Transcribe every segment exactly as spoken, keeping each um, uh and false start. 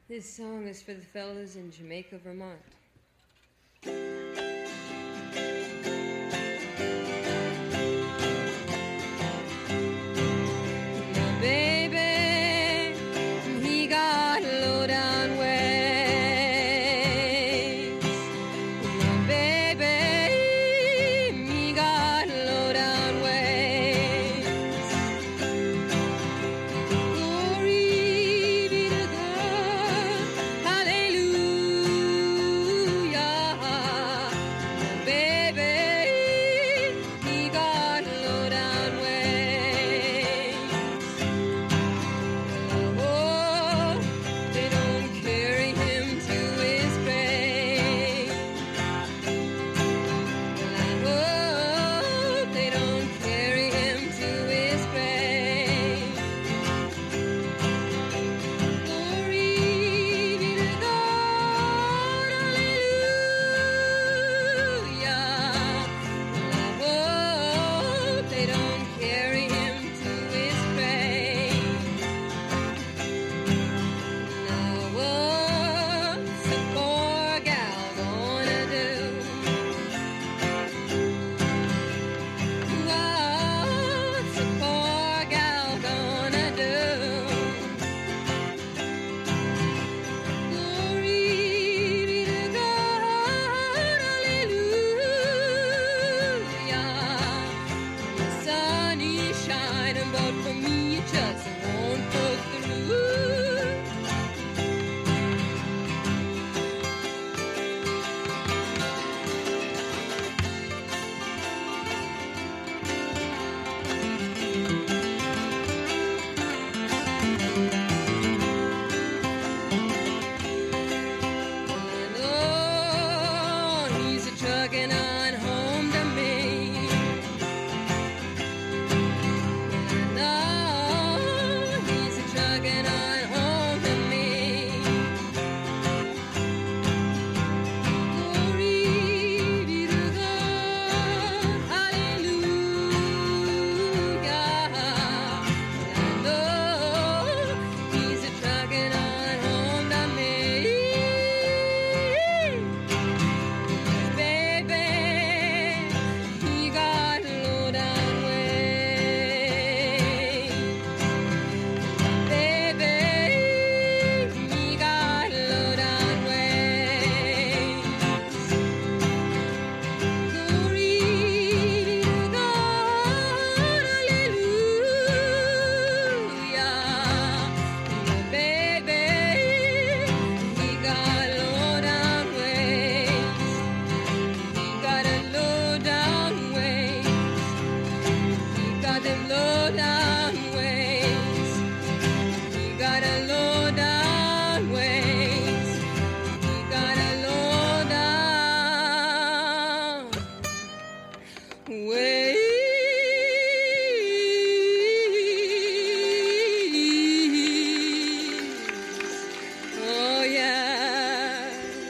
This song is for the fellas in Jamaica, Vermont. My baby, he got low down ways. My baby, he got low down ways. Glory be to God, hallelujah. My baby, he got low down ways. Oh, they don't carry him to his grave. I hope they don't carry him to his grave. Glory be to God, hallelujah. I hope they don't carry him to his grave. Now what's a poor gal gonna do? What's a poor gal gonna do? Glory be to God, hallelujah. The sun is shining, but for me it just won't pull through. And oh, he's a trucking on home to me. And oh, he's a trucking on home to me. Glory be to God, hallelujah. And oh, he's a trucking on home to me. Baby, he got low down ways. Baby, he got low down ways. Glory be to God, hallelujah. Baby, he got low down ways. He got a low down ways. He got them low down ways. He got a low down ways. He got a low down ways. Oh yeah.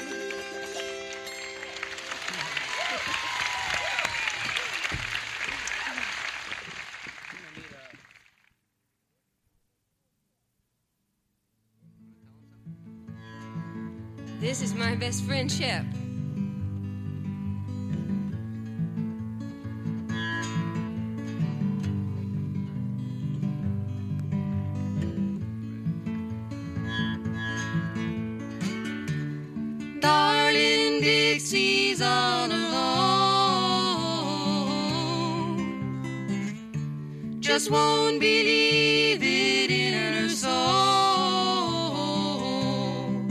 This is my best friend Shep. Darling Dixie's all alone. Just won't believe it in her soul.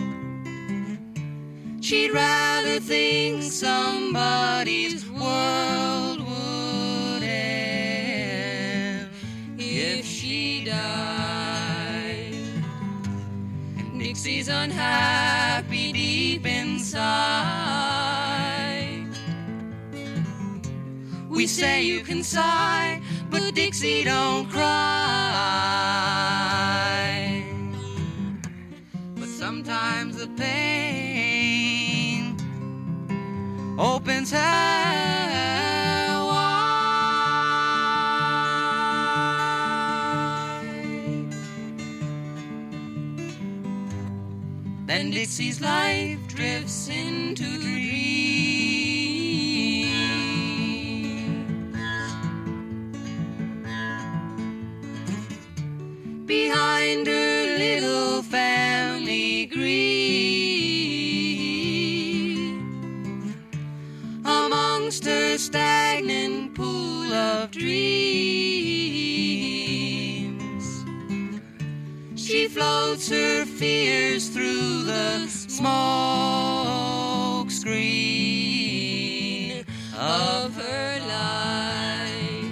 She'd rather think somebody's world would end if she died. Dixie's unhappy deep inside. We say you can sigh, but Dixie don't cry. But sometimes the pain opens her wide. Then Dixie's life drifts into dreams. Behind her little family grief, amongst her stagnant pool of dreams, she floats her fears through the smoke screen of her life.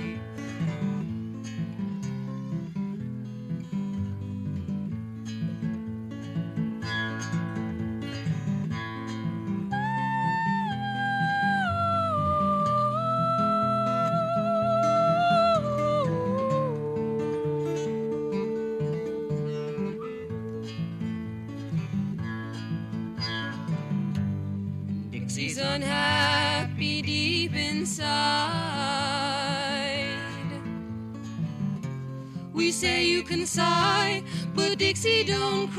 Dixie's unhappy deep inside. We say you can sigh, but Dixie don't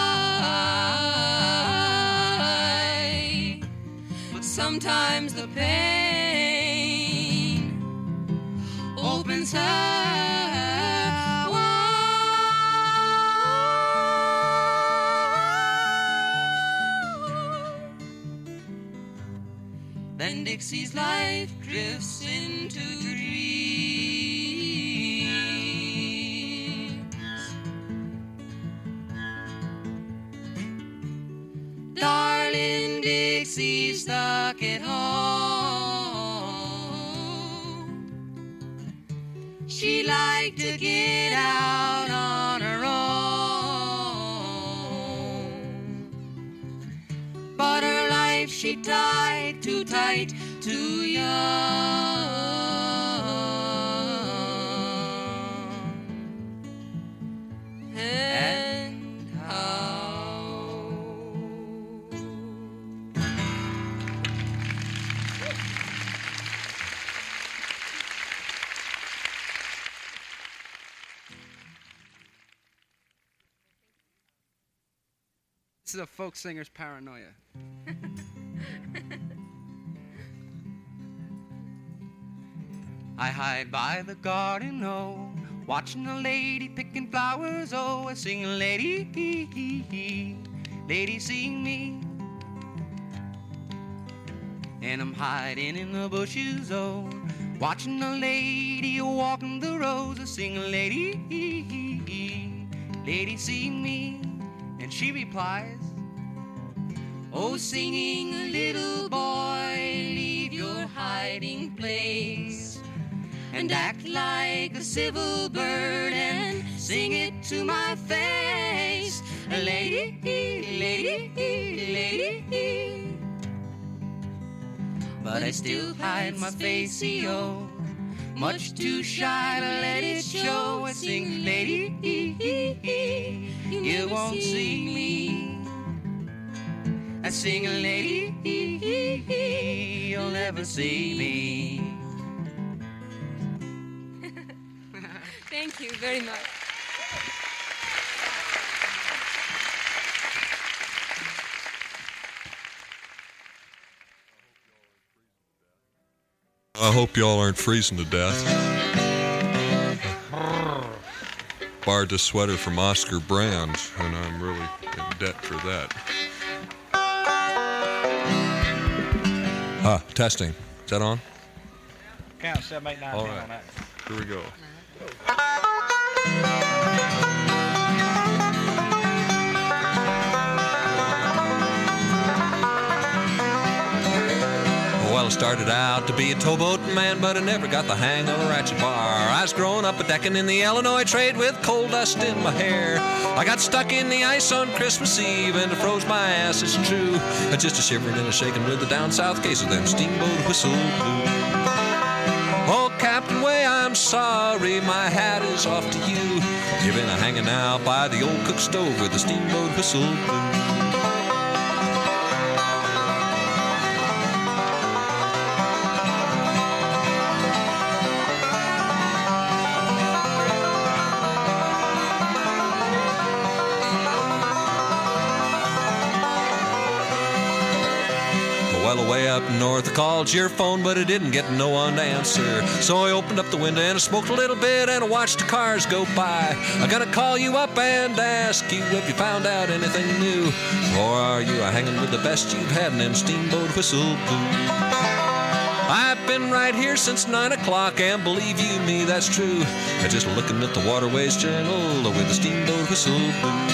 cry. But sometimes the pain opens her wide. Then Dixie's life drifts into dreams. Darling Dixie's stuck at home. She liked to get out on her own, but her life she tied too tight, too young. And how? This is a folk singer's paranoia. I hide by the garden, oh, watching a lady picking flowers, oh, I sing, lady, hee, hee, hee, lady, sing me. And I'm hiding in the bushes, oh, watching a lady walking the rows, I sing, lady, hee, hee, hee, lady, sing me. And she replies, oh, singing little boy, leave your hiding place and act like a civil bird and sing it to my face. Lady, lady, lady. But I still hide my face, oh, much too shy to let it show. I sing, lady, you won't see me. I sing, lady, you'll never see me. Thank you very much. I hope y'all aren't freezing to death. Borrowed this sweater from Oscar Brand, and I'm really in debt for that. Ah, testing. Is that on? Count seven, eight, nine, All ten right. on that. Here we go. Well, I started out to be a towboat man, but I never got the hang of a ratchet bar. I was growing up a decking in the Illinois trade with coal dust in my hair. I got stuck in the ice on Christmas Eve and it froze my ass, it's true. Just a shivering and a shaking with the down south case of them steamboat whistle blue. Oh, Captain Way, I'm sorry, my hat is off to you. You've been a hanging out by the old cook stove with the steamboat whistle blue. Well, away up north, I called your phone, but I didn't get no one to answer. So I opened up the window and I smoked a little bit and I watched the cars go by. I'm gonna call you up and ask you if you found out anything new. Or are you hanging with the best you've had in them steamboat whistle blues? I've been right here since nine o'clock, and believe you me, that's true. I'm just looking at the Waterways Journal with the steamboat whistle blues.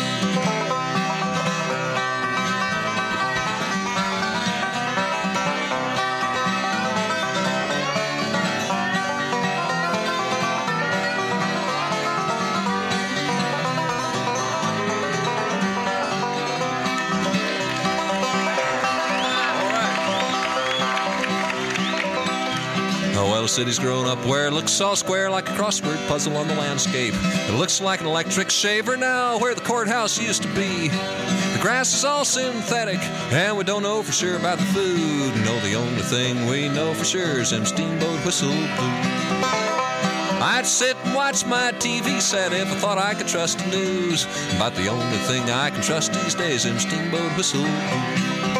The city's grown up where it looks all square like a crossword puzzle on the landscape. It looks like an electric shaver now where the courthouse used to be. The grass is all synthetic and we don't know for sure about the food. No, the only thing we know for sure is them steamboat whistle blues. I'd sit and watch my T V set if I thought I could trust the news. About the only thing I can trust these days is them steamboat whistle blues.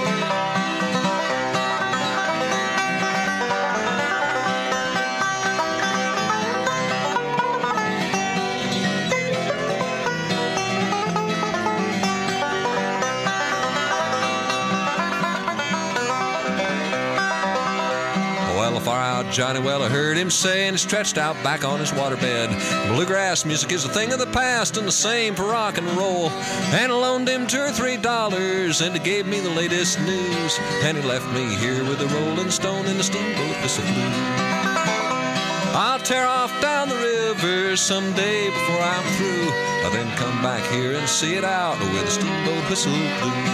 Johnny, well, I heard him say, and he stretched out back on his waterbed. Bluegrass music is a thing of the past, and the same for rock and roll. And I loaned him two or three dollars, and he gave me the latest news. And he left me here with the Rolling Stone and the steamboat whistle blues. I'll tear off down the river someday before I'm through. I'll then come back here and see it out with the steamboat whistle blues.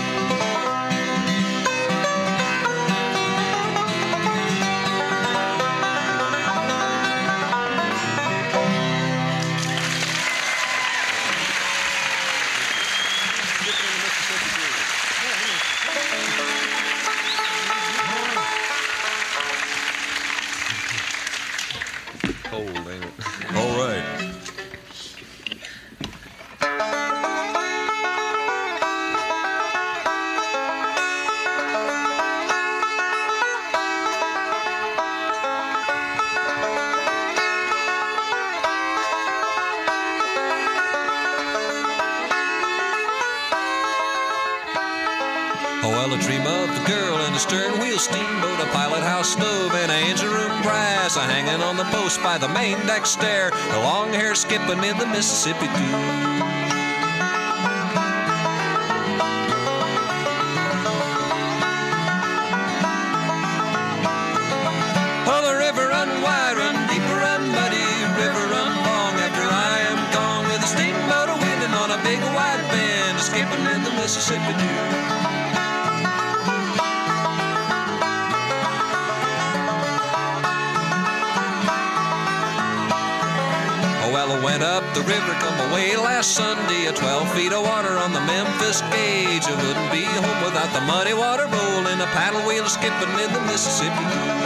Hanging on the post by the main deck stair, the long hair skipping in the Mississippi too. Oh, the river run wide, run deeper, run muddy, river run long after I am gone, with a steamboat a winding on a big wide bend, skipping in the Mississippi too. Went up the river, come away last Sunday, a twelve feet of water on the Memphis gauge. I wouldn't be home without the muddy water rolling, a paddle wheel skipping in the Mississippi.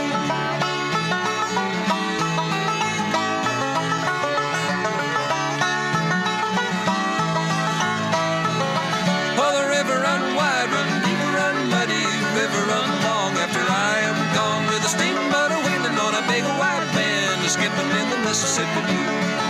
Oh, the river run wide, run deep, run muddy, river run long after I am gone, with a steamboat a wheeling on a big white bend, skipping in the Mississippi.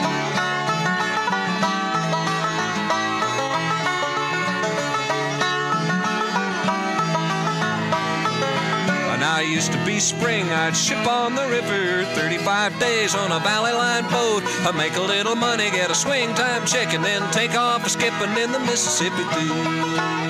Now it used to be spring, I'd ship on the river, thirty-five days on a valley line boat. I'd make a little money, get a swing time check, and then take off a skipping in the Mississippi too.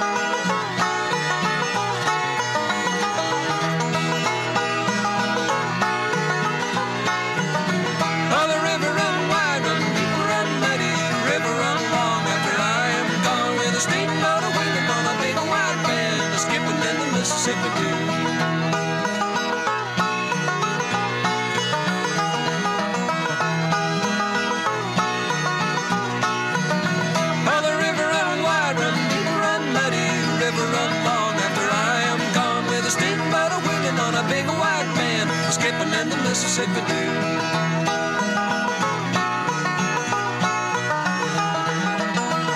Mississippi too.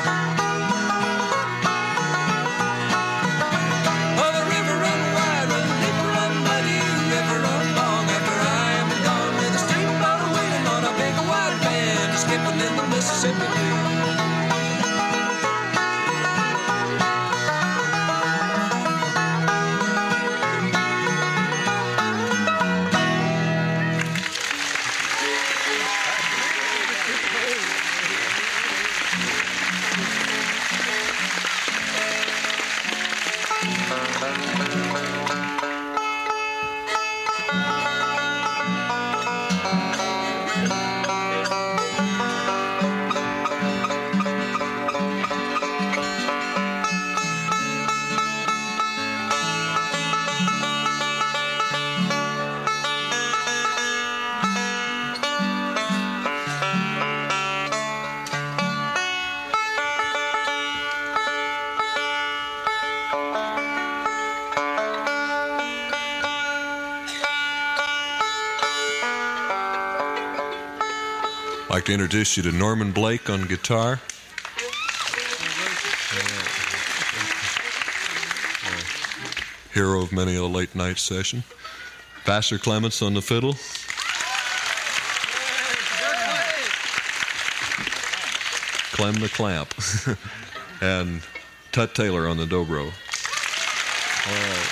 Oh, the river run wide, run like to introduce you to Norman Blake on guitar. Hero of many a late night session. Vassar Clements on the fiddle. Clem the Clamp. And Tut Taylor on the dobro. All right.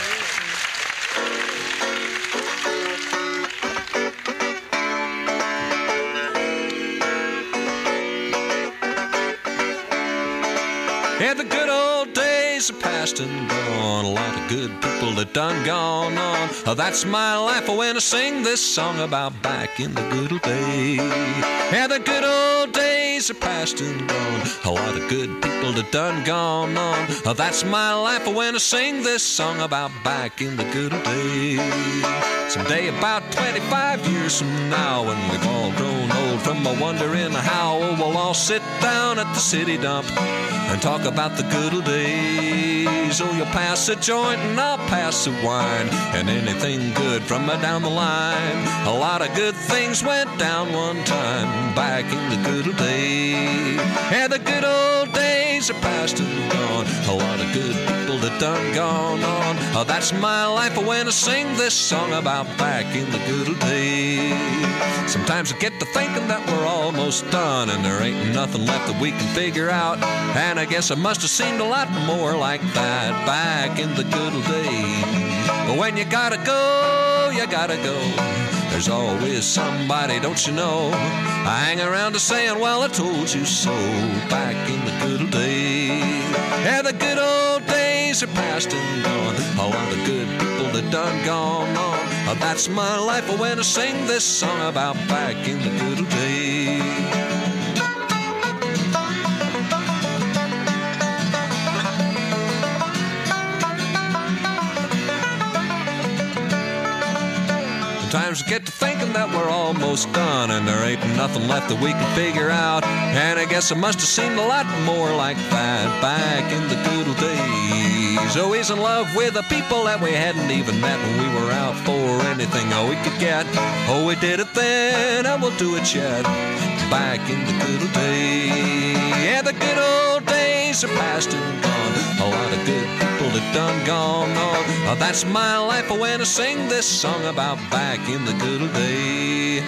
Yeah, the good old days are past and gone. A lot of good people that done gone on. Oh, that's my life when I sing this song about back in the good old days. Yeah, the good old days are past and gone. A lot of good people that done gone on. Oh, that's my life when I sing this song about back in the good old days. Someday about twenty-five years from now, when we've all grown old from a wondering how, we'll all sit down at the city dump and talk about the good old days. Oh, you'll pass a joint and I'll pass a wine, and anything good from a down the line. A lot of good things went down one time back in the good old days. Yeah, the good old days are past and gone. A lot of good people that done gone on. Oh, that's my life when I sing this song about back in the good old days. Sometimes I get to thinking that we're almost done, and there ain't nothing left that we can figure out. And I guess it must have seemed a lot more like that back in the good old days. But when you gotta go, you gotta go. There's always somebody, don't you know? I hang around to saying, well, I told you so back in the good old days. Yeah, the good old days are past and gone. A lot of good people that done gone on. Oh, that's my life when I sing this song about back in the good old days. Sometimes I get to thinking that we're almost done, and there ain't nothing left that we can figure out. And I guess it must have seemed a lot more like that back in the good old days. Always in love with the people that we hadn't even met, when we were out for anything oh we could get. Oh, we did it then, and we'll do it yet back in the good old days. Yeah, the good old days are past and gone. A lot of good people that done gone on. Oh, that's my life when I sing this song about back in the good old days.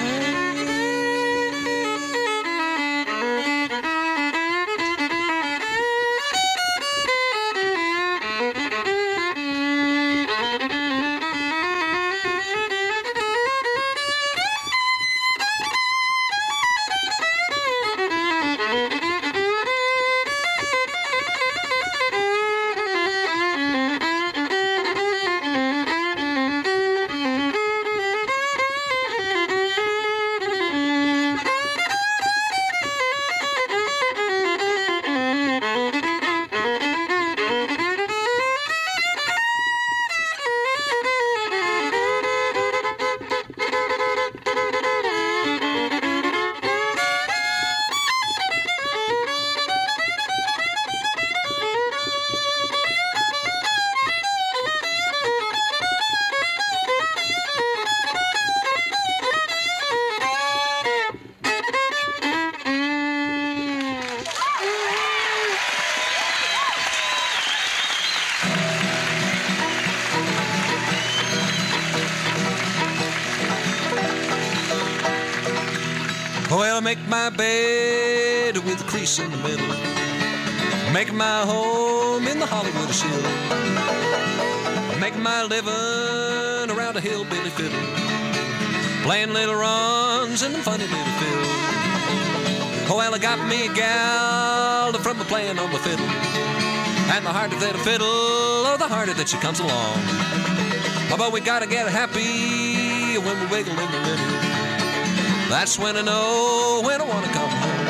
Well, I make my bed with a crease in the middle, make my home in the Hollywood Hill, make my living around a hillbilly fiddle, playing little runs in the funny little fiddle. Oh, well, I got me a gal from the playing on the fiddle, and the harder that a fiddle, oh, the harder that she comes along. Oh, but we gotta get happy when we wiggle in the middle. That's when I know when I wanna come home.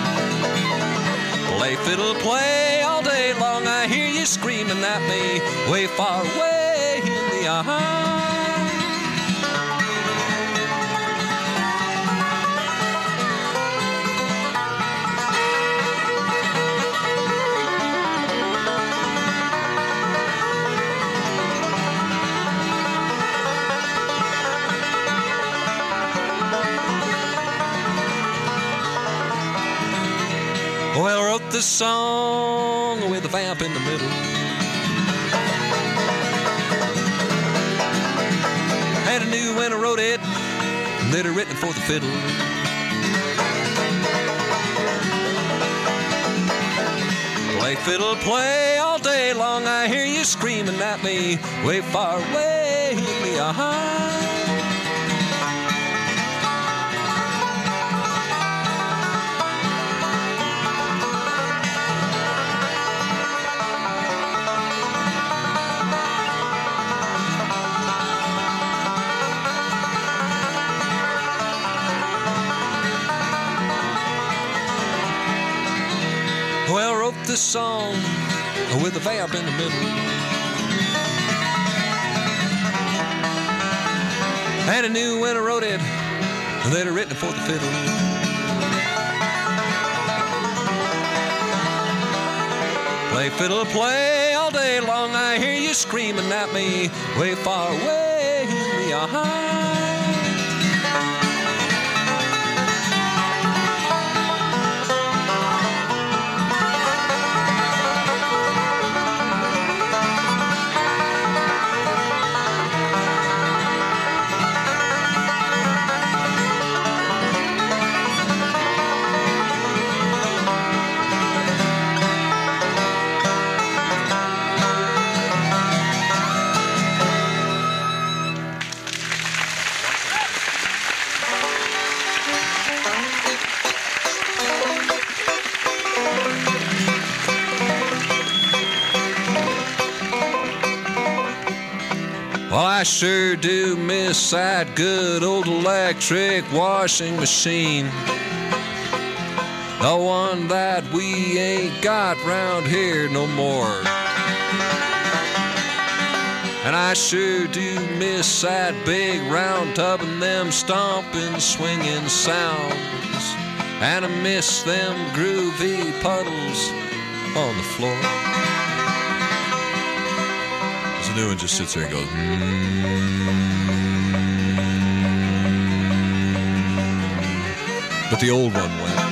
Play fiddle, play all day long. I hear you screaming at me way far away in the yard. this song with a vamp in the middle. Had a new when I wrote it, later written for the fiddle. Play fiddle, play all day long, I hear you screaming at me, way far away, hit me a high. Well, I wrote this song with a vamp in the middle. And I knew when I wrote it that I written it for the fiddle. Play fiddle, play all day long, I hear you screaming at me, way far away, hear me a high. Well, I sure do miss that good old electric washing machine, the one that we ain't got round here no more. And I sure do miss that big round tub and them stomping, swinging sounds, and I miss them groovy puddles on the floor. The new one just sits there and goes, mm. But the old one went.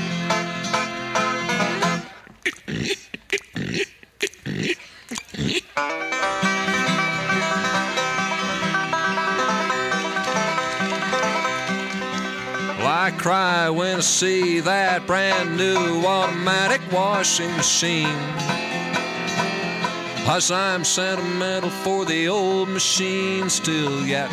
Well, I cry when I see that brand new automatic washing machine, 'cause I'm sentimental for the old machine still yet.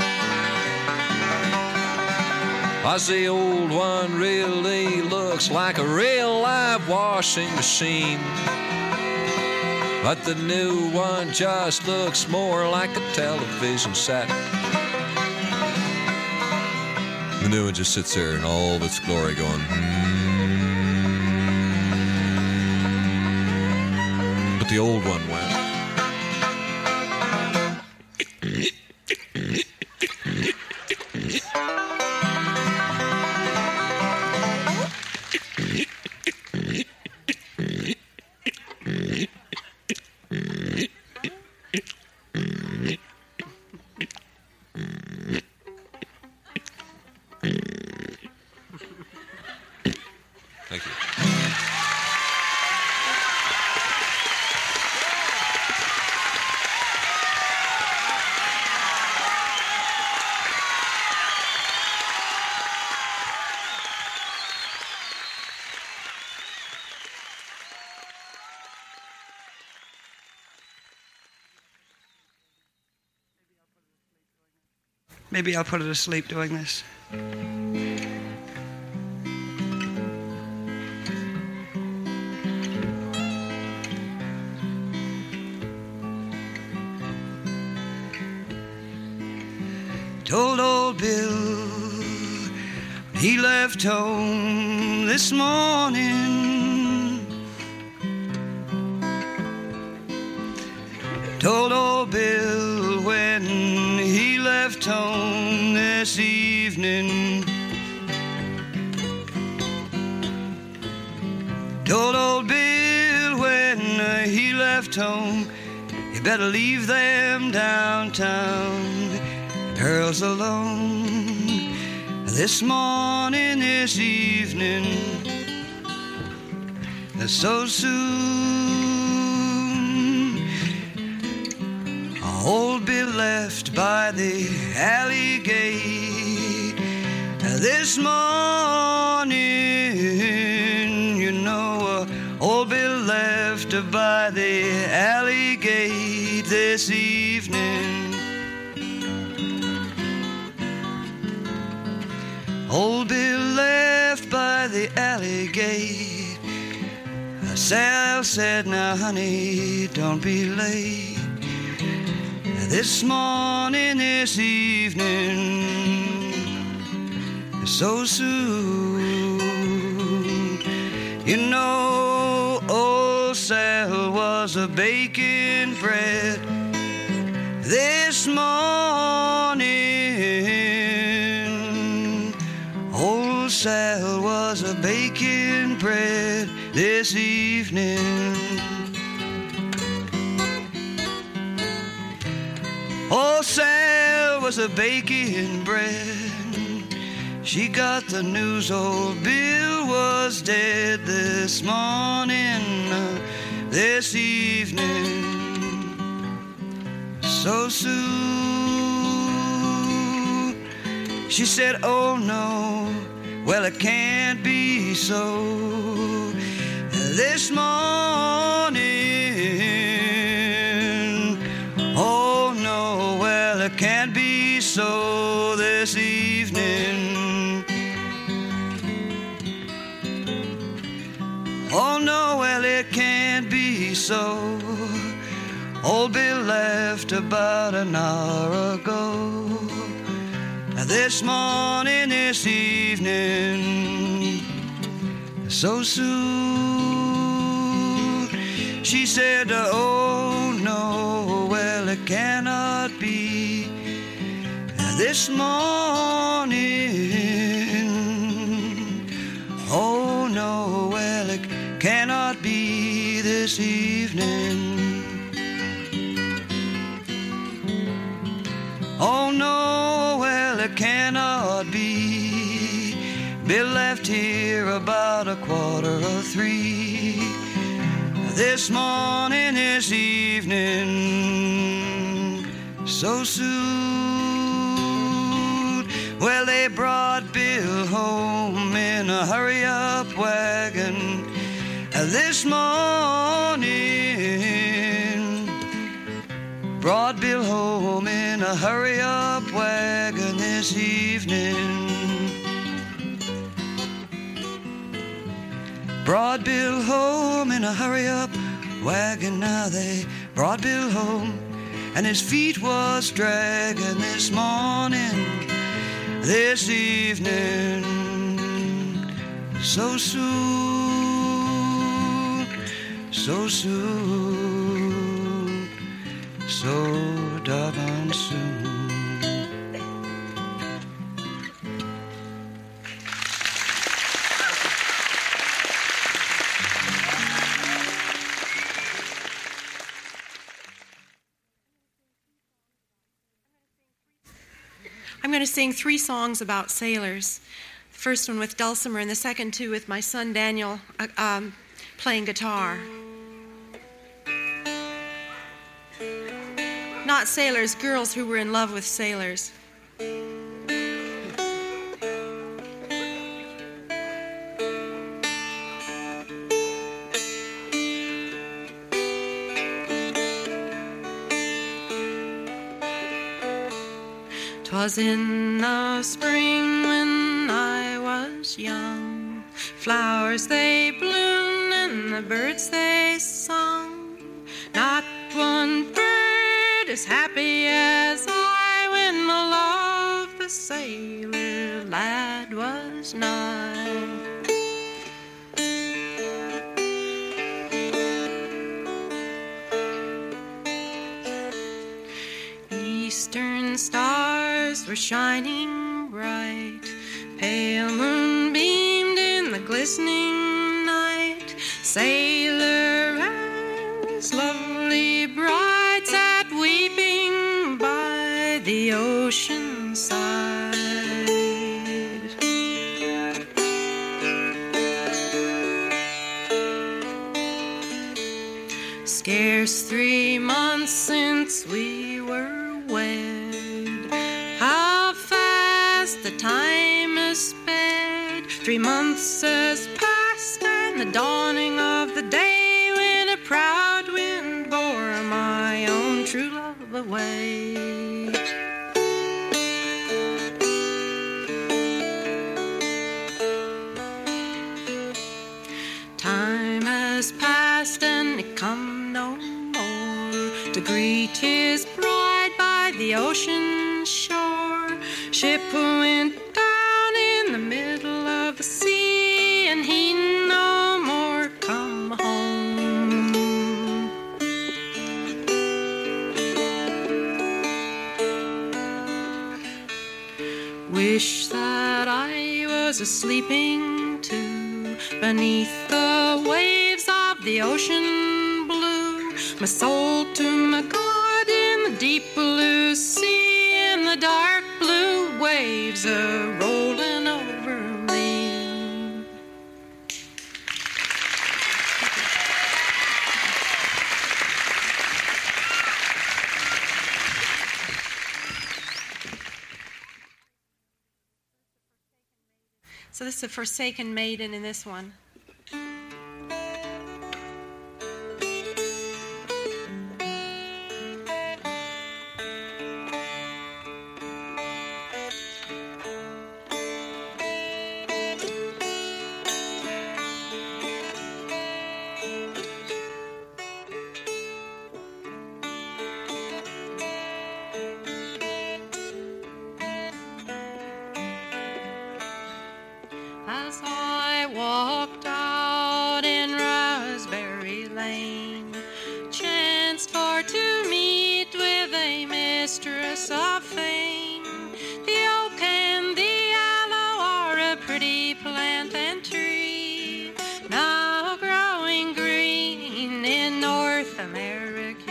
'Cause the old one really looks like a real live washing machine, but the new one just looks more like a television set. The new one just sits there in all of its glory going, mm. But the old one went. Thank you. Maybe I'll put her to sleep doing this. Told old Bill he left home this morning. Told old Bill when he left home this evening. Told old Bill when he left home, you better leave them downtown girls alone this morning, this evening. so soon. Old Bill left by the alley gate this morning. You know, uh, old Bill left by the alley gate this evening. Old Bill left by the alley gate. Sal said, now honey, don't be late. This morning, this evening, so soon. You know, old Sal was a baking bread this morning. Old Sal was a baking bread this evening. Old Sal was a baking bread. She got the news old Bill was dead this morning, uh, this evening, so soon. She said, oh no, well it can't be so. This morning, oh no, well it can't be so this evening. Oh no, well it can't be so. Old Bill left about an hour ago. This morning, this evening, so soon. She said, oh no, well it cannot be. This morning, oh no, well it cannot be this evening. Oh no, well it cannot be. Bill left here about a quarter of three. This morning, this evening, so soon. Well, they brought Bill home in a hurry-up wagon this morning. Brought Bill home in a hurry-up wagon this evening. Brought Bill home in a hurry-up wagon. Now they brought Bill home, and his feet was dragging this morning, this evening, so soon, so soon, so doggone soon. I'm going to sing three songs about sailors. The first one with dulcimer, and the second two with my son Daniel uh, um, playing guitar. Not sailors, girls who were in love with sailors. Was in the spring when I was young. Flowers they bloomed and the birds they sung. Not one bird as happy as I when the love the sailor lad was nigh. Eastern stars were shining bright, pale moon beamed in the glistening night. Sailor and his lovely bride sat weeping by the ocean side. Scarce three months since we were wed. How fast the time has sped. Three months has passed and the dawning of the day when a proud wind bore my own true love away. Time has passed and it come no more to greet his bride by the ocean shore. Ship went down in the middle of the sea and he no more come home. Wish that I was a sleeping too beneath the waves of the ocean blue, my soul to my God in the deep blue sea, and the dark blue waves are rolling over me. So this is a Forsaken Maiden in this one. As I walked out in Raspberry Lane, chanced for to meet with a mistress of fame. The oak and the aloe are a pretty plant and tree, now growing green in North America.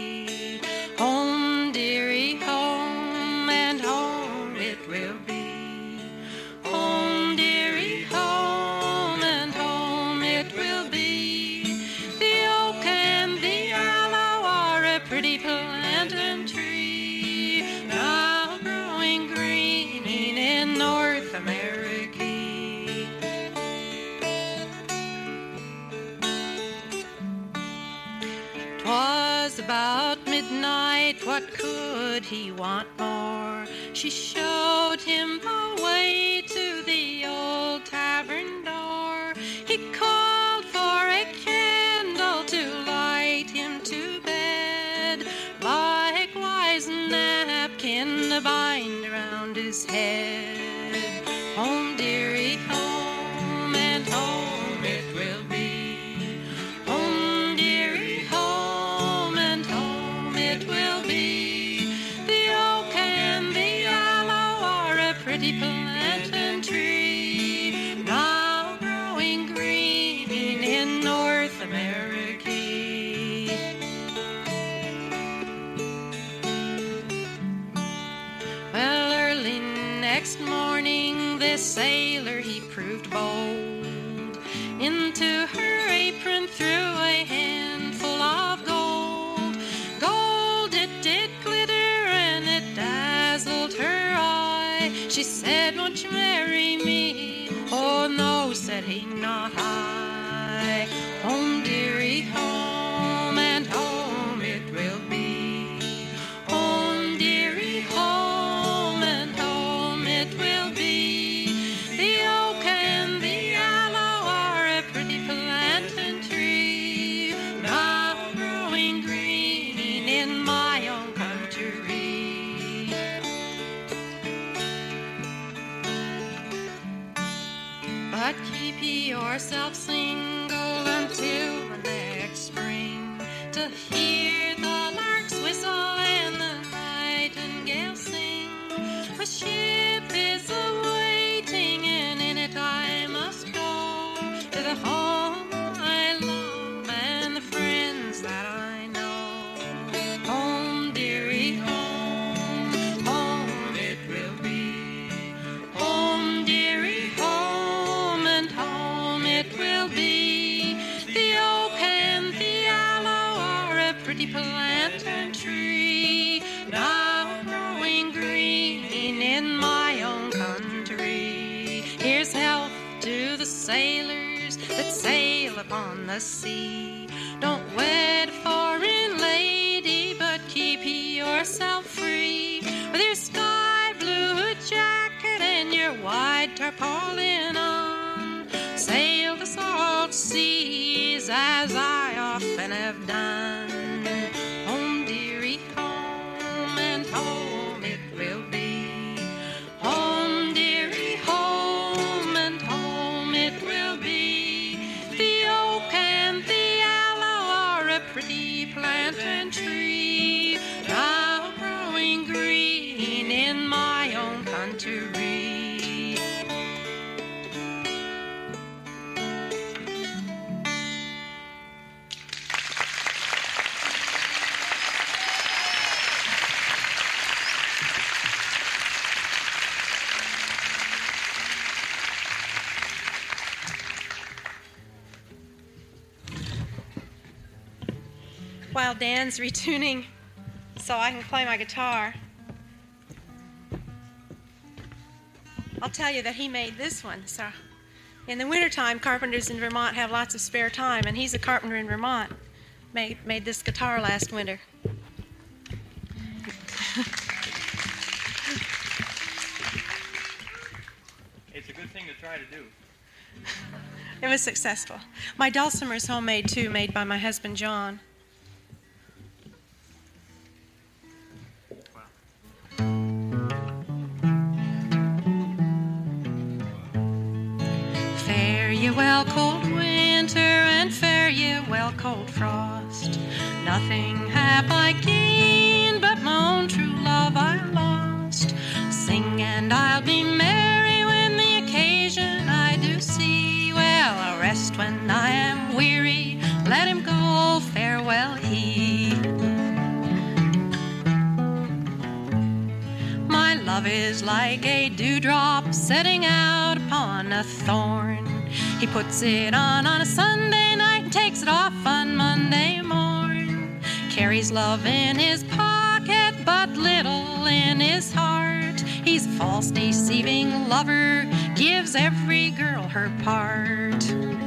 Home, dearie, home, and home it will be. Home, dearie, home, and home it will be. The oak and the aloe are a pretty plant and tree, now growing green in North America. 'Twas about midnight, what could he want more? She showed him the way to the old tavern door. He called for a candle to light him to bed, likewise a napkin to bind around his head. Home, dearie, home, and home it will be. Home, dearie, home, and home it will be. The oak and the aloe are a pretty plant and tree, now growing green in North America. Well, early next morning this sailor he proved bold. Into her apron threw a handful of gold. Gold it did glitter and it dazzled her eye. She said, "Won't you marry me?" "Oh no," said he, "not I." Home, dearie, home, and home it will be. Home, dearie, home, and home it will be. The oak and the aloe are a pretty plant and tree, now growing green in my own country. But keep yourself single until the next spring, to hear the lark's whistle and the nightingale sing. A ship is awaiting and in it I must go, to the home I love and the friends that I know. Home, dearie, home, home it will be. Home, dearie, home, and home it will be. The oak and the aloe pretty plantain tree, now growing green in my own country. Here's health to the sailors that sail upon the sea. Don't wed a foreign lady, but keep yourself free. With your sky blue jacket and your wide tarpaulin on, sail the salt seas as I often have done. Home, dearie, home, and home it will be. Home, dearie, home, and home it will be. The oak and the aloe are a pretty plantain tree, now growing green in my own country. While Dan's retuning so I can play my guitar, I'll tell you that he made this one. So in the wintertime, carpenters in Vermont have lots of spare time, and he's a carpenter in Vermont. Made, made this guitar last winter. It's a good thing to try to do. It was successful. My dulcimer's homemade too, made by my husband John. Fare ye well, cold winter, and fare ye well, cold frost. Nothing have I gained, but my own true love I lost. Sing and I'll be merry when the occasion I do see. Well, I'll rest when I am weary, let him go, farewell he. My love is like a dewdrop setting out upon a thorn. He puts it on on a Sunday night and takes it off on Monday morn. Carries love in his pocket, but little in his heart. He's a false, deceiving lover, gives every girl her part.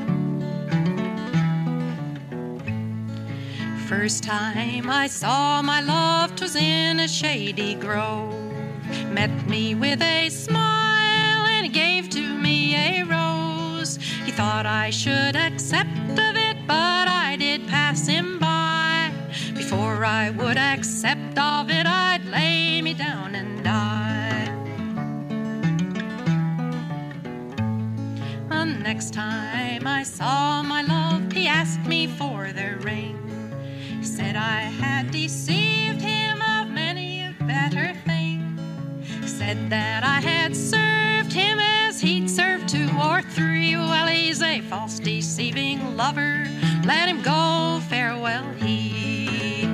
First time I saw my love, 'twas in a shady grove. Met me with a smile and he gave to me a rose. He thought I should accept of it, but I did pass him by. Before I would accept of it, I'd lay me down and die. The next time I saw my love, he asked me for the ring. He said I had deceived him of many a better thing. Said that I had served him as he'd served two or three. Well, he's a false, deceiving lover, let him go, farewell he.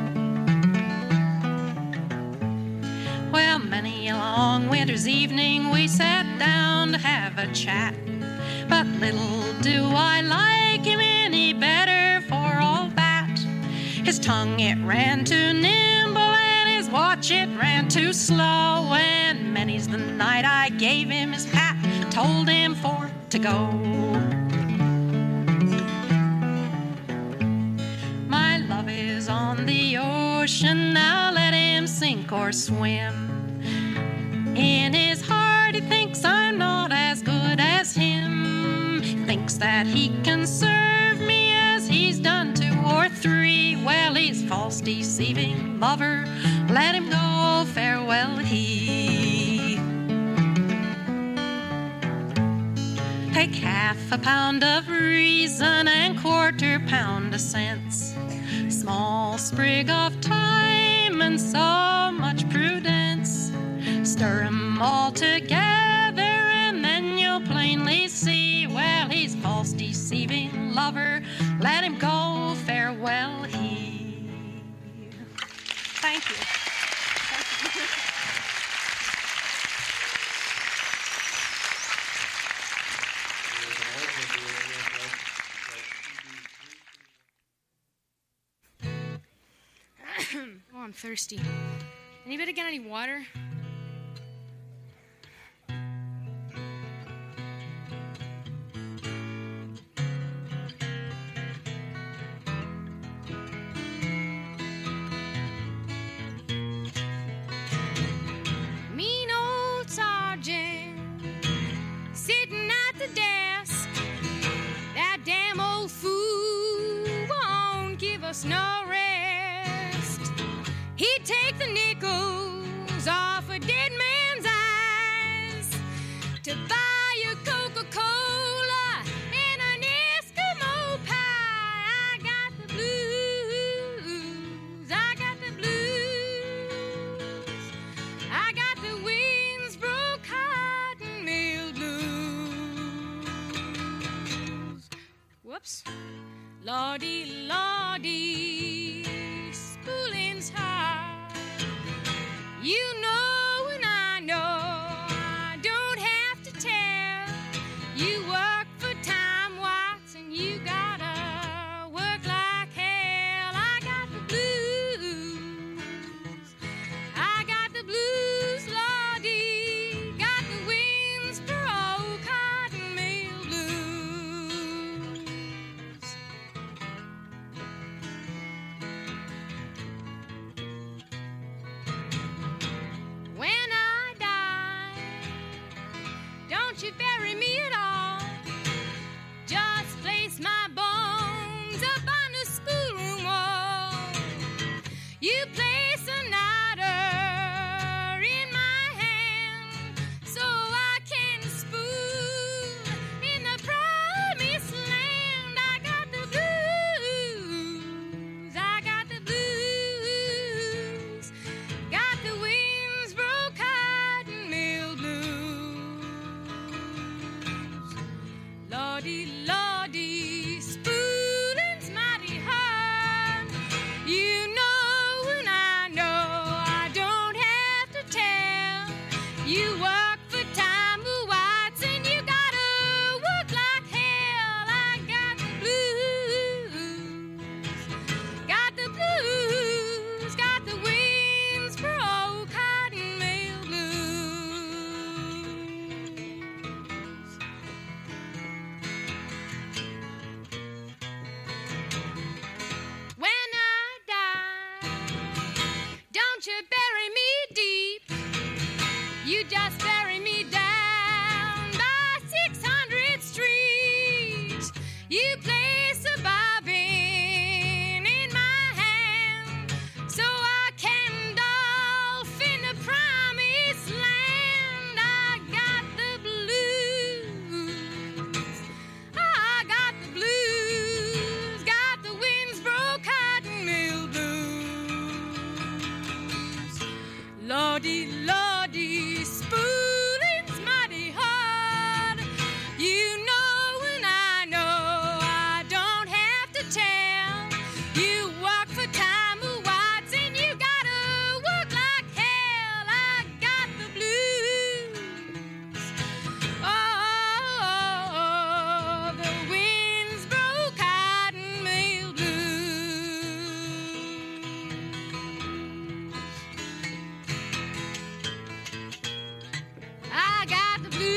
Well, many a long winter's evening we sat down to have a chat, but little do I like him any better for all that. His tongue, it ran too nimble, and his watch, it ran too slow, and many's the night I gave him his pat, told him for to go. My love is on the ocean, now let him sink or swim. In his heart he thinks I'm not as good as him. Thinks that he can serve me as he's done two or three. Well, he's false, deceiving lover, let him go, farewell he. Take half a pound of reason and quarter pound of sense, small sprig of time and so much prudence. Stir 'em all together and then you'll plainly see. Well, he's false, deceiving lover, let him go, farewell he. Thank you. Thank you. Oh, I'm thirsty. Anybody got any water? Mean old sergeant sitting at the desk. That damn old fool won't give us no rest. He'd take the nickels off a dead man's eyes to buy a Coca-Cola and an Eskimo pie. I got the blues, I got the blues, I got the Winsboro cotton mill blues. Whoops. Lordy, Lordy, spooling's hard. You know and I know, I don't have to tell. You work for Time Watson, you gotta work like hell. I got the blues, I got the blues, Lordy, got the Winsboro cotton mill blues. When I die, don't you bury me at all. Just place my bones up on the schoolroom wall. You place another in my hand so I can spool in the promised land. I got the blues, I got the blues, got the Winsboro cotton mill blues. Lordy, Lordy, spooling's mighty hard. You know and I know, I don't have to tell. You work for Time Watson, you gotta work like hell. I got the blues, got the blues, got the Winsboro cotton mill blues. When I die, don't you bury me deep. You just bury me down by six hundredth Street. You place a bobbin in my hand so I can dolphin the promised land. I got the blues, I got the blues, got the Winsboro cotton mill blues. Lordy, Lordy, spooling's mighty hard. You know and I know, I don't have to tell. You work for Time Watson, you gotta work like hell. I got the blues, oh, the Winsboro cotton mill blues. I got the blues.